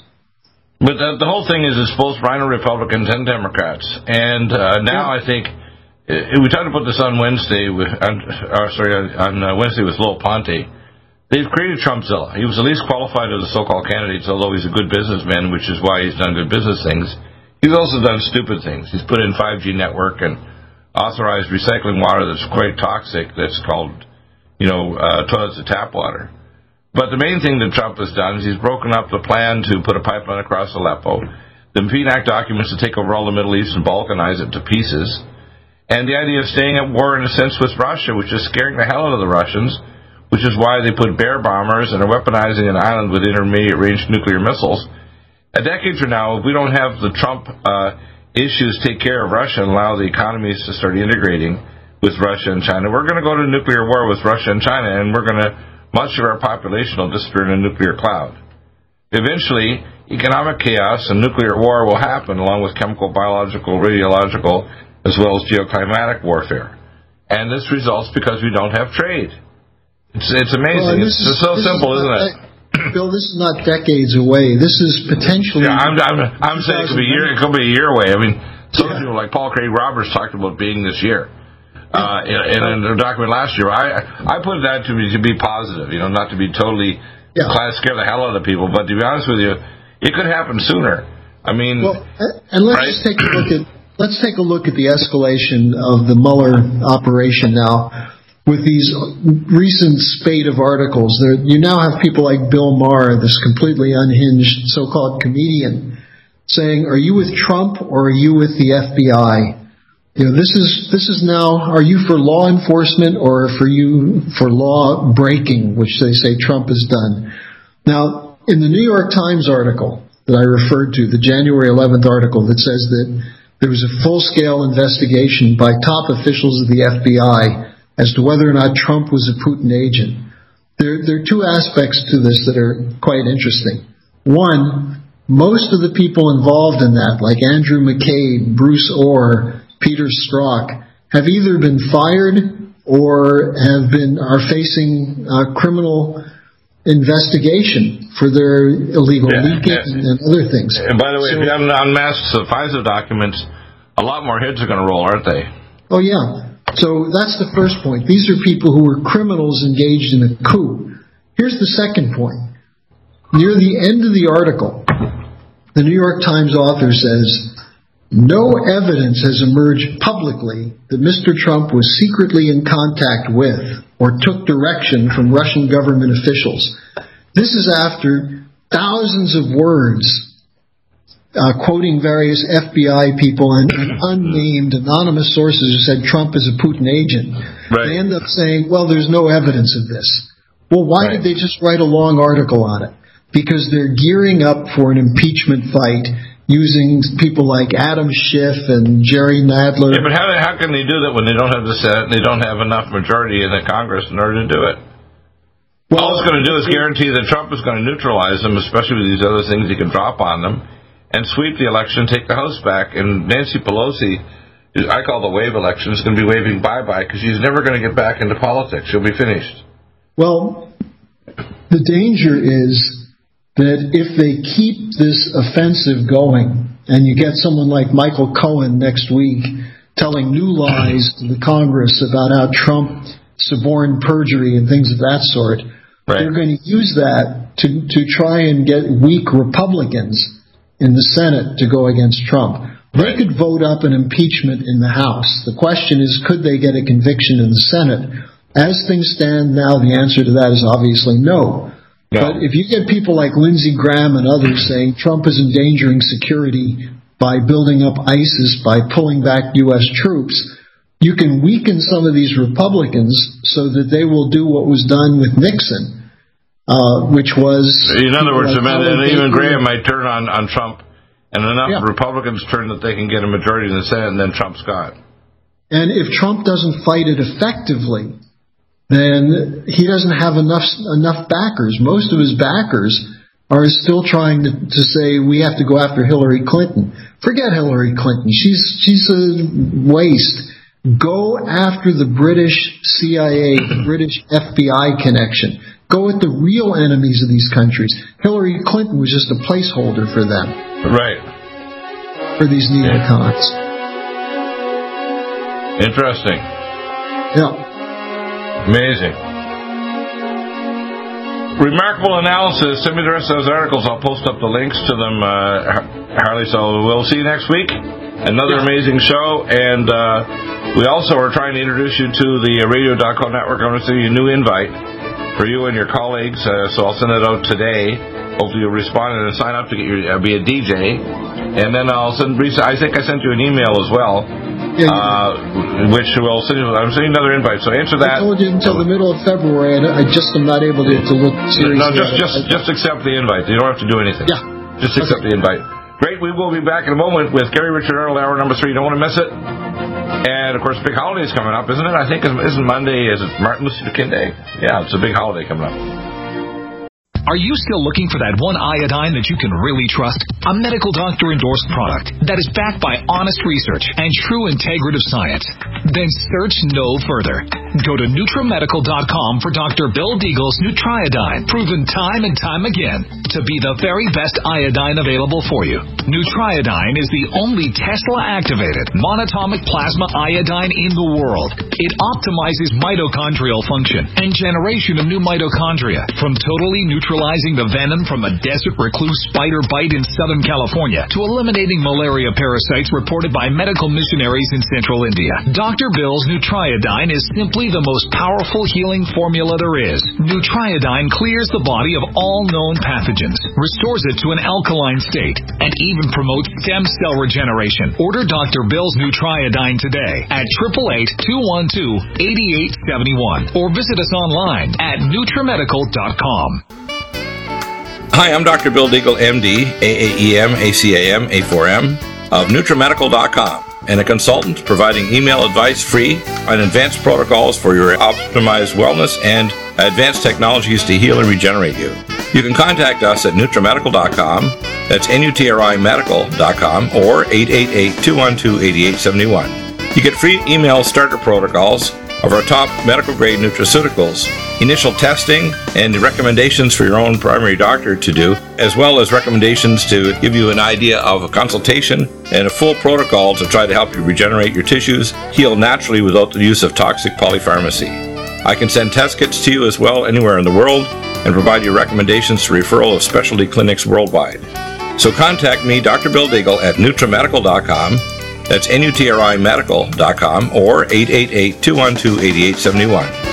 But the, the whole thing is it's both Rhino Republicans and Democrats. And uh, now I think, uh, we talked about this on Wednesday, with, on, or sorry, on uh, Wednesday with Lowell Ponte. They've created Trumpzilla. He was the least qualified of the so-called candidates, although he's a good businessman, which is why he's done good business things. He's also done stupid things. He's put in five G network and authorized recycling water that's quite toxic, that's called, you know, uh, toilets to tap water. But the main thing that Trump has done is he's broken up the plan to put a pipeline across Aleppo, the P N A C documents to take over all the Middle East and balkanize it to pieces, and the idea of staying at war in a sense with Russia, which is scaring the hell out of the Russians, which is why they put bear bombers and are weaponizing an island with intermediate-range nuclear missiles. A decade from now, if we don't have the Trump uh, issues take care of Russia and allow the economies to start integrating with Russia and China, we're going to go to nuclear war with Russia and China, and we're going to, much of our population will disappear in a nuclear cloud. Eventually, economic chaos and nuclear war will happen, along with chemical, biological, radiological, as well as geoclimatic warfare. And this results because we don't have trade. It's, it's amazing. Well, it's is, so simple, is isn't it? Bill, this is not decades away. This is potentially... Yeah, I'm, I'm, I'm saying it could be a year, it could be a year away. I mean, some yeah. people like Paul Craig Roberts talked about being this year. Uh, in, in a document last year, I I put that to be, to be positive, you know, not to be totally yeah. scare the hell out of people, but to be honest with you, it could happen sooner. I mean, well, and let's right? just take a look at let's take a look at the escalation of the Mueller operation now. With these recent spate of articles, there, you now have people like Bill Maher, this completely unhinged so-called comedian, saying, "Are you with Trump or are you with the F B I?" You know, this is this is now, are you for law enforcement or for you for law breaking, which they say Trump has done. Now, in the New York Times article that I referred to, the January eleventh article that says that there was a full-scale investigation by top officials of the F B I as to whether or not Trump was a Putin agent. There, there are two aspects to this that are quite interesting. One, most of the people involved in that, like Andrew McCabe, Bruce Orr, Peter Strzok, have either been fired or have been are facing uh, criminal investigation for their illegal yeah, leaking yeah. and other things. And by the way, so, if you haven't unmasked the FISA documents, a lot more heads are going to roll, aren't they? Oh, yeah. So that's the first point. These are people who were criminals engaged in a coup. Here's the second point. Near the end of the article, the New York Times author says, "No evidence has emerged publicly that Mister Trump was secretly in contact with or took direction from Russian government officials." This is after thousands of words uh, quoting various F B I people and, and unnamed anonymous sources who said Trump is a Putin agent. Right. They end up saying, well, there's no evidence of this. Well, why Right. did they just write a long article on it? Because they're gearing up for an impeachment fight using people like Adam Schiff and Jerry Nadler. Yeah, but how, how can they do that when they don't have the Senate and they don't have enough majority in the Congress in order to do it? Well, All it's going to do is guarantee that Trump is going to neutralize them, especially with these other things he can drop on them, and sweep the election, take the House back. And Nancy Pelosi, I call the wave election, is going to be waving bye-bye because she's never going to get back into politics. She'll be finished. Well, the danger is that if they keep this offensive going, and you get someone like Michael Cohen next week telling new lies to the Congress about how Trump suborned perjury and things of that sort, right. they're going to use that to, to try and get weak Republicans in the Senate to go against Trump. They Right. could vote up an impeachment in the House. The question is, could they get a conviction in the Senate? As things stand now, the answer to that is obviously no. No. But if you get people like Lindsey Graham and others saying Trump is endangering security by building up ISIS, by pulling back U S troops, you can weaken some of these Republicans so that they will do what was done with Nixon, uh, which was... In other words, like and Howard even Baker. Graham might turn on, on Trump, and enough Yeah. Republicans turn that they can get a majority in the Senate, and then Trump's gone. And if Trump doesn't fight it effectively, then he doesn't have enough enough backers. Most of his backers are still trying to, to say we have to go after Hillary Clinton. Forget Hillary Clinton. She's she's a waste. Go after the British C I A, the British F B I connection. Go at the real enemies of these countries. Hillary Clinton was just a placeholder for them. Right. For these neocons. Interesting. Yeah. Amazing. Remarkable analysis. Send me the rest of those articles. I'll post up the links to them, uh, Harley. So we'll see you next week. Another Yeah. amazing show. And uh, we also are trying to introduce you to the radio dot com network. I'm going to send you a new invite for you and your colleagues. Uh, so I'll send it out today. Hopefully you'll respond and sign up to get your, uh, be a D J. And then I'll send, I think I sent you an email as well. Yeah, Uh, which will send you, I'm sending another invite. So answer that. I told you until the middle of February, and I just am not able to, to look seriously. No, just at it. just just accept the invite. You don't have to do anything. Yeah. Just accept the invite. Great. We will be back in a moment with Gary Richard Arnold, hour number three. You don't want to miss it. And of course, big holiday is coming up, isn't it? I think isn't Monday? Is it Martin Luther King Day? Yeah, it's a big holiday coming up. Are you still looking for that one iodine that you can really trust? A medical doctor endorsed product that is backed by honest research and true integrative science? Then search no further. Go to NutriMedical dot com for Doctor Bill Deagle's Nutriodine, proven time and time again to be the very best iodine available for you. Nutriodine is the only Tesla-activated monatomic plasma iodine in the world. It optimizes mitochondrial function and generation of new mitochondria, from totally neutralizing the venom from a desert recluse spider bite in Southern California to eliminating malaria parasites reported by medical missionaries in central India. Doctor Bill's Nutriodine is simply the most powerful healing formula there is. Nutriodine clears the body of all known pathogens, restores it to an alkaline state, and even promotes stem cell regeneration. Order Doctor Bill's Nutriodine today at eight eight eight, two one two, eight eight seven one or visit us online at NutriMedical dot com. Hi, I'm Doctor Bill Deagle, M D, A A E M, A C A M, A four M of NutriMedical dot com, and a consultant providing email advice free on advanced protocols for your optimized wellness and advanced technologies to heal and regenerate you. You can contact us at NutriMedical dot com, that's N U T R I Medical dot com, or eight eight eight, two one two, eight eight seven one. You get free email starter protocols of our top medical-grade nutraceuticals, initial testing, and recommendations for your own primary doctor to do, as well as recommendations to give you an idea of a consultation and a full protocol to try to help you regenerate your tissues, heal naturally without the use of toxic polypharmacy. I can send test kits to you as well anywhere in the world and provide you recommendations to referral of specialty clinics worldwide. So contact me, Doctor Bill Deagle, at NutriMedical dot com. That's N U T R I Medical dot com or eight eight eight, two one two, eight eight seven one.